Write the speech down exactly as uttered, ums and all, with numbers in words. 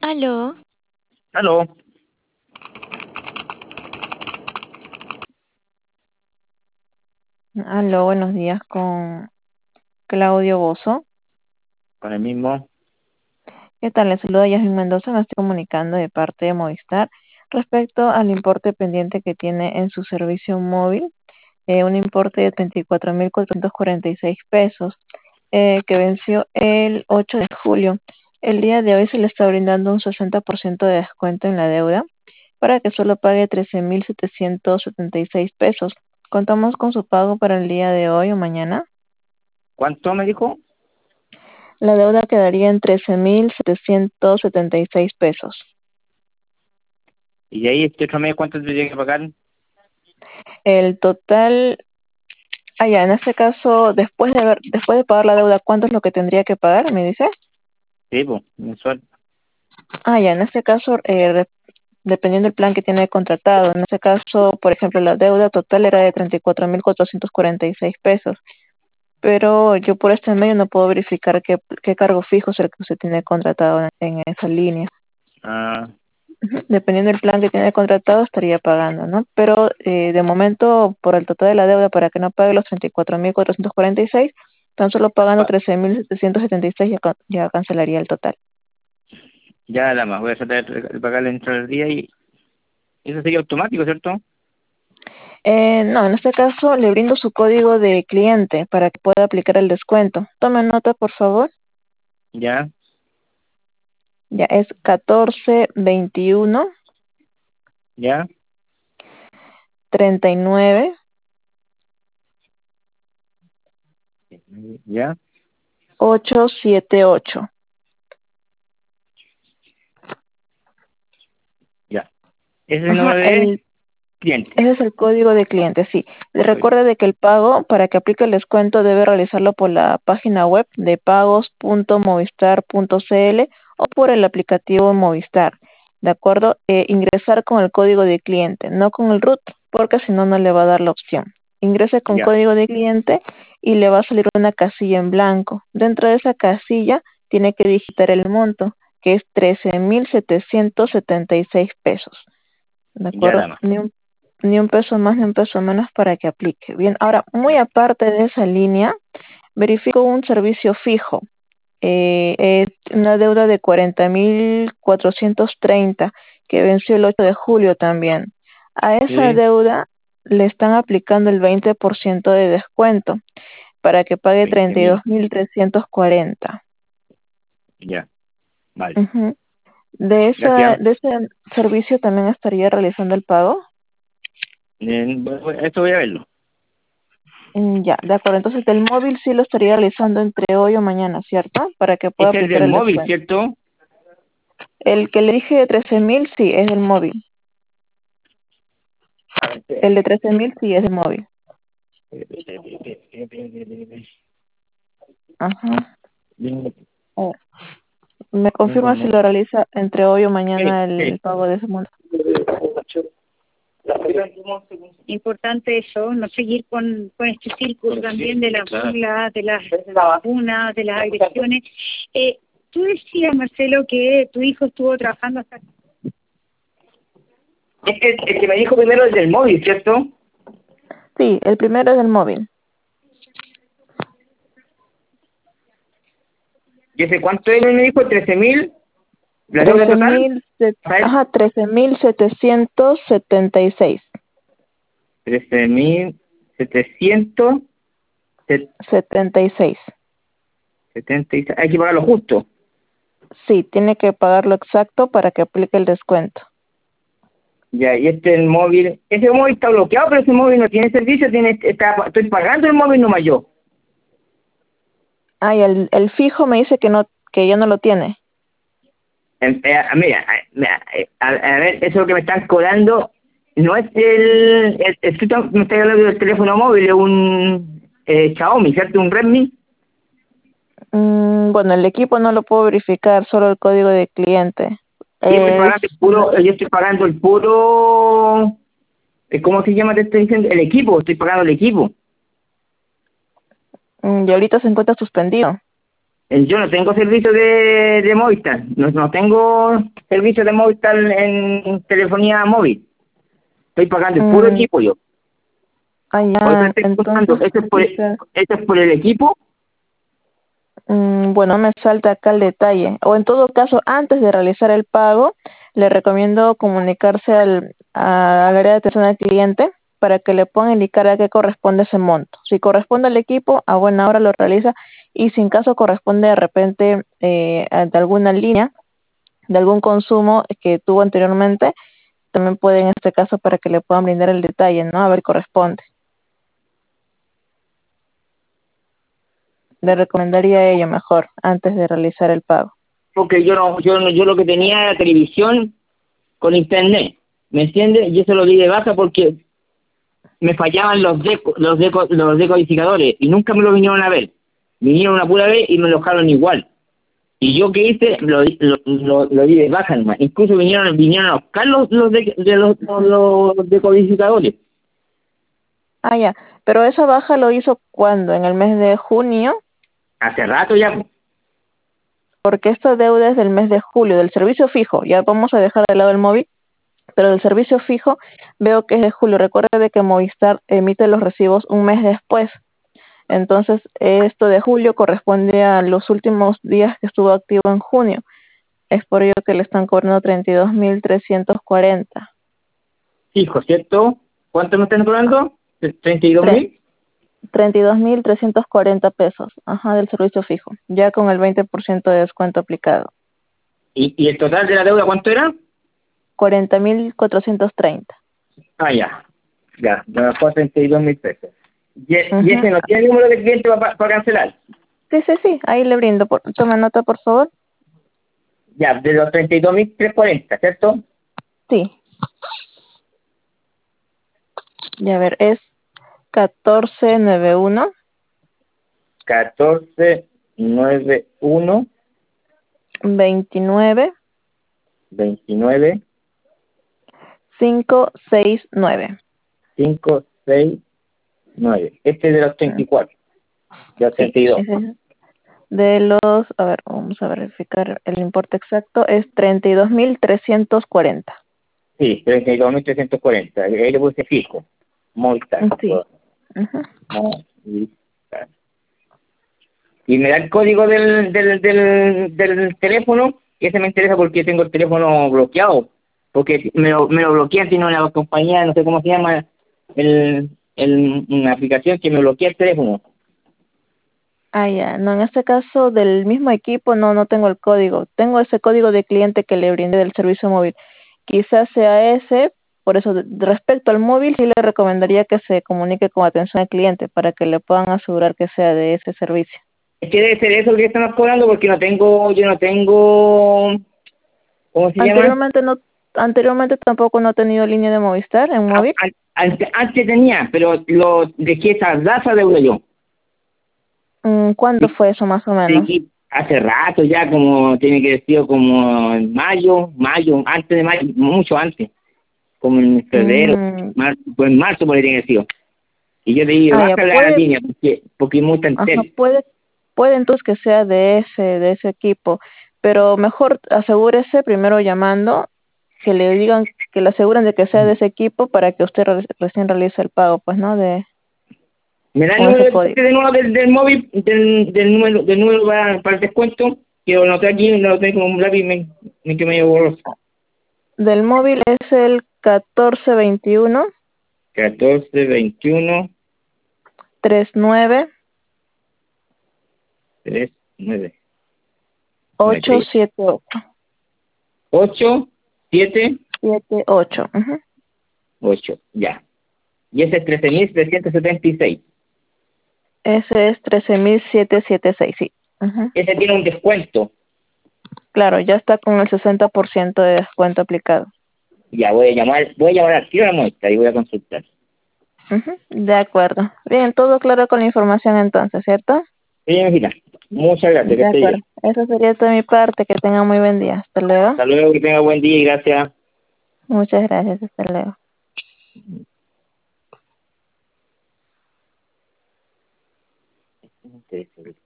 Aló, Aló, Aló, buenos días con Claudio Bozo. con el mismo. ¿Qué tal? Les saluda Yasmin Mendoza. Me estoy comunicando de parte de Movistar respecto al importe pendiente que tiene en su servicio móvil, eh, un importe de treinta y cuatro mil cuatrocientos cuarenta y seis pesos, eh, que venció el ocho de julio. El día de hoy se le está brindando un sesenta por ciento de descuento en la deuda para que solo pague trece mil setecientos setenta y seis pesos. ¿Contamos con su pago para el día de hoy o mañana? ¿Cuánto me dijo? La deuda quedaría en trece mil setecientos setenta y seis pesos. Y de ahí este otro mes, ¿cuánto tendría que pagar? El total, ah, ya, en este caso, después de haber, después de pagar la deuda, ¿cuánto es lo que tendría que pagar? ¿Me dice? Sí, pues, mensual. Ah, ya, en este caso, eh, re- dependiendo del plan que tiene contratado, en este caso, por ejemplo, la deuda total era de treinta y cuatro mil cuatrocientos cuarenta y seis pesos, pero yo por este medio no puedo verificar qué, qué cargo fijo es el que usted tiene contratado en, en esa línea. Ah, Ujú. Dependiendo del plan que tiene contratado, estaría pagando, ¿no? Pero eh, de momento, por el total de la deuda, para que no pague los treinta y cuatro mil cuatrocientos cuarenta y seis, tan solo pagando pa- trece mil setecientos setenta y seis ya, ca- ya cancelaría el total. ya nada más, voy a tratar de pagarle dentro del día y eso sería automático, ¿cierto? Eh, no, en este caso le brindo su código de cliente para que pueda aplicar el descuento. Tome nota, por favor. Ya, Ya es catorce veintiuno ya, treinta y nueve ya, ochocientos setenta y ocho. ya. Ese es el Ajá, número de el cliente. ese es el código de cliente, sí. Le Oye, recuerde de que el pago, para que aplique el descuento, debe realizarlo por la página web de pagos punto movistar punto cl o por el aplicativo Movistar. ¿De acuerdo? Eh, ingresar con el código de cliente, no con el root, porque si no, no le va a dar la opción. Ingrese con ya, código de cliente y le va a salir una casilla en blanco. Dentro de esa casilla tiene que digitar el monto, que es trece mil setecientos setenta y seis pesos. ¿De ya acuerdo? nada más. Ni un, ni un peso más ni un peso menos para que aplique. Bien, ahora, muy aparte de esa línea, verifico un servicio fijo. Eh, es una deuda de cuarenta mil cuatrocientos treinta que venció el ocho de julio también. A esa Sí, deuda le están aplicando el veinte por ciento de descuento para que pague veinte treinta y dos mil. mil trescientos cuarenta. Ya, vale. Ujú. De esa, Gracias. de ese servicio también estaría realizando el pago. Eh, voy- esto voy a verlo. Mm, ya, de acuerdo. Entonces, el móvil sí lo estaría realizando entre hoy o mañana, ¿cierto? Para que pueda Este es el aplicar del el móvil, descuento. ¿cierto? El que le dije de trece mil, sí, es el móvil. El de trece mil, sí, es el móvil. Ajá. Oh, ¿me confirma si lo realiza entre hoy o Sí, mañana el sí. pago de ese monto? importante eso, no seguir con, con este círculo también de la burla, de las vacunas, de las agresiones. Eh, tú decías, Marcelo, que tu hijo estuvo trabajando hasta... Este, el que me dijo primero es del móvil, ¿cierto? Sí, el primero es el móvil. ¿Y ese cuánto es? Me dijo trece mil. ¿La deuda Trece total? mil, set- ¿Sabes? ajá, trece mil setecientos setenta y seis. trece mil setecientos Setenta y seis. setenta y seis. Hay que pagarlo justo. Sí, tiene que pagarlo exacto para que aplique el descuento. Ya, y este el móvil. Ese móvil está bloqueado, pero ese móvil no tiene servicio. Tiene, está, estoy pagando el móvil nomás yo. Ah, y el, el fijo me dice que no, que ya no lo tiene. Eh, eh, mira, eh, mira, eh, a, a ver, eso es lo que me están cobrando. No es el. el, el tú estás- me estás hablando del teléfono móvil, es un eh, Xiaomi, ¿cierto? Un Redmi. Mm, bueno, el equipo no lo puedo verificar, solo el código de cliente. Y yo estoy Es, pagando el puro. Yo estoy pagando el puro. eh, ¿Cómo se llama? Te estoy diciendo, el equipo, estoy pagando el equipo. mm, y ahorita se encuentra suspendido. Eh, Yo no tengo servicio de, de Movistar, no, no tengo servicio de Movistar en telefonía móvil. Estoy pagando el puro Mm, equipo yo. Por eso allá, estoy entonces, contando, esto es por, quizás, esto es por el equipo. mm, bueno, me salta acá el detalle. O en todo caso, antes de realizar el pago, le recomiendo comunicarse al, a- al área de atención al cliente para que le puedan indicar a qué corresponde ese monto. Si corresponde al equipo, a buena hora lo realiza, y si en caso corresponde de repente eh, a- de alguna línea, de algún consumo que tuvo anteriormente, también puede en este caso para que le puedan brindar el detalle, ¿no? A ver, corresponde. Le recomendaría ello mejor antes de realizar el pago. Porque yo no, yo no, yo lo que tenía era televisión con internet, ¿me entiendes? Y eso lo di de baja porque me fallaban los deco, los deco, los decodificadores y nunca me lo vinieron a ver. Vinieron una pura vez y me lo dejaron igual. Y yo que hice, lo, di- lo, lo, lo di de baja nomás. Incluso vinieron, vinieron a buscar los, los, de, de los, los, los decodificadores. Ah, ya. Pero esa baja lo hizo cuando, en el mes de junio, Hace rato ya. porque esta deuda es del mes de julio, del servicio fijo. Ya vamos a dejar de lado el móvil, pero del servicio fijo veo que es de julio. Recuerda de que Movistar emite los recibos un mes después. Entonces, esto de julio corresponde a los últimos días que estuvo activo en junio. Es por ello que le están cobrando treinta y dos mil trescientos cuarenta. Fijo, ¿cierto? ¿Cuánto me están cobrando? ¿treinta y dos mil? treinta y dos mil trescientos cuarenta pesos, ajá, del servicio fijo, ya con el veinte por ciento de descuento aplicado. ¿Y, ¿Y el total de la deuda cuánto era? cuarenta mil cuatrocientos treinta. Ah, ya. Ya, me bajó a treinta y dos mil pesos. ¿Y, e- y Ujú. ese no tiene número de cliente para, para cancelar? Sí, sí, sí, ahí le brindo. Por, tome nota, por favor. Ya, de los treinta y dos mil trescientos cuarenta, ¿cierto? Sí, ya a ver, es catorce noventa y uno catorce noventa y uno veintinueve veintinueve quinientos sesenta y nueve. cinco seis nueve. Este es de los treinta y cuatro, de los Sí, treinta y dos. ese es de los, a ver, vamos a verificar el importe exacto, es treinta y dos mil trescientos cuarenta. Sí, treinta y dos mil trescientos cuarenta. Ahí le puse fijo. Movistar. Sí. Ujú. Movistar. Y me da el código del, del, del, del teléfono, y ese me interesa porque tengo el teléfono bloqueado. Porque me lo, me lo bloquean, tiene una compañía, no sé cómo se llama, el, el, una aplicación que me bloquea el teléfono. Ah, ya. No, en este caso del mismo equipo no, no tengo el código. Tengo ese código de cliente que le brindé del servicio móvil. Quizás sea ese. Por eso, de- respecto al móvil, sí le recomendaría que se comunique con atención al cliente para que le puedan asegurar que sea de ese servicio. Es que debe ser eso que estamos cobrando porque no tengo, yo no tengo, ¿cómo se llama? Anteriormente no, anteriormente tampoco no he tenido línea de Movistar en A- móvil. a- Antes, antes tenía, pero lo dejé esa esa deuda yo. Mm, ¿Cuándo fue eso más o menos? Sí, hace rato ya, como tiene que haber sido como en mayo, mayo, antes de mayo, mucho antes, como en febrero, Mm, marzo, pues en marzo por ahí tiene que haber sido. Y yo le dije, ah, ya, baja la puede, línea, porque, porque es muy ajá, tantel. puede, puede entonces que sea de ese, de ese equipo, pero mejor asegúrese primero llamando, que le digan, que le aseguren de que sea de ese equipo para que usted re- recién realice el pago, pues, ¿no? De, ¿Me da el con ese número código. de, de nuevo del, del móvil, del, del número, del número para, para el descuento? Que lo noté aquí, lo tengo como un lápiz, me, me, que medio borroso. Del móvil es el catorce veintiuno catorce, veintiuno, treinta y nueve tres, nueve, noventa y ochocientos setenta y ocho. ocho, siete, setenta y ocho. Ujú. ocho, ya. Y ese es trece mil trescientos setenta y seis. Ese es trece mil setecientos setenta y seis, sí. Ujú. Ese tiene un descuento. Claro, ya está con el sesenta por ciento de descuento aplicado. Ya voy a llamar, voy a llamar al tiro a la muestra y voy a consultar. Ujú. De acuerdo. Bien, todo claro con la información entonces, ¿cierto? Sí, mira, muchas gracias, que De esté bien. acuerdo. Eso sería de mi parte. Que tenga muy buen día. Hasta luego. Hasta luego, que tenga buen día y gracias. Muchas gracias. Hasta luego. Interesante.